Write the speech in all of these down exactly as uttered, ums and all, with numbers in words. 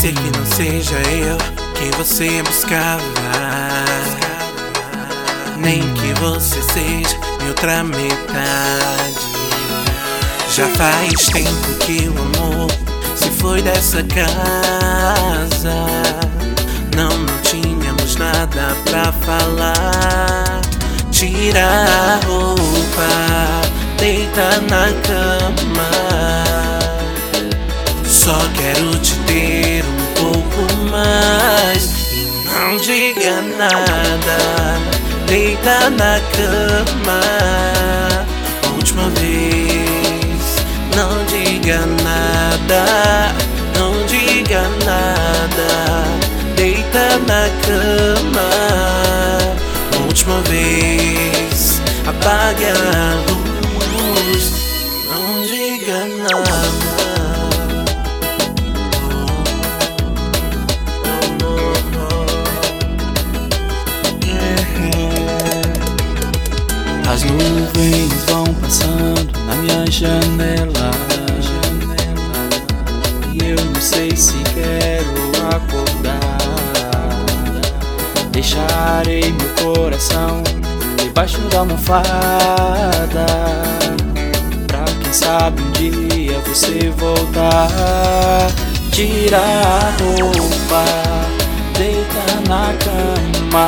ser que não seja eu quem você buscava, nem que você seja minha outra metade. Já faz tempo que o amor se foi dessa casa. Não, não tínhamos nada pra falar. Tira a roupa, deita na cama. Só quero te ter um pouco mais. E não diga nada, deita na cama. Última vez, não diga nada, não diga nada, deita na cama. Última vez, apague a luz, não diga nada. As nuvens vão passando na minha janela, e eu não sei se quero acordar. Deixarei meu coração debaixo da almofada, pra quem sabe um dia você voltar. Tira a roupa, deita na cama.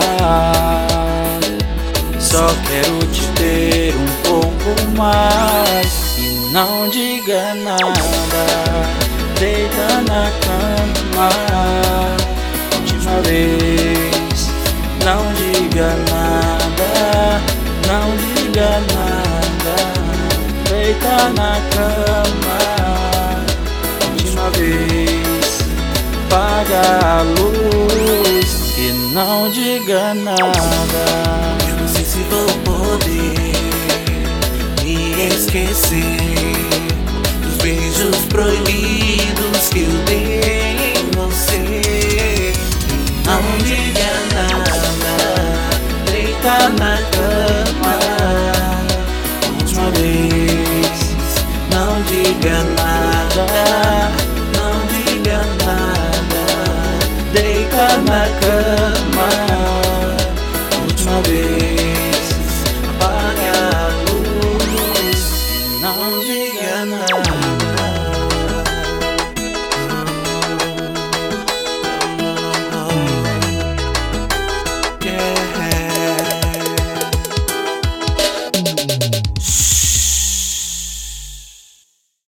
Só quero te ter um pouco mais. E não diga nada, deita na cama. Última vez, não diga nada, não diga nada, deita na cama. Última vez, apaga a luz e não diga nada. Não sei se vou poder me esquecer dos beijos proibidos que eu dei em você. Não diga nada, deita na cama. Última vez, não diga nada, não diga nada, deita na cama.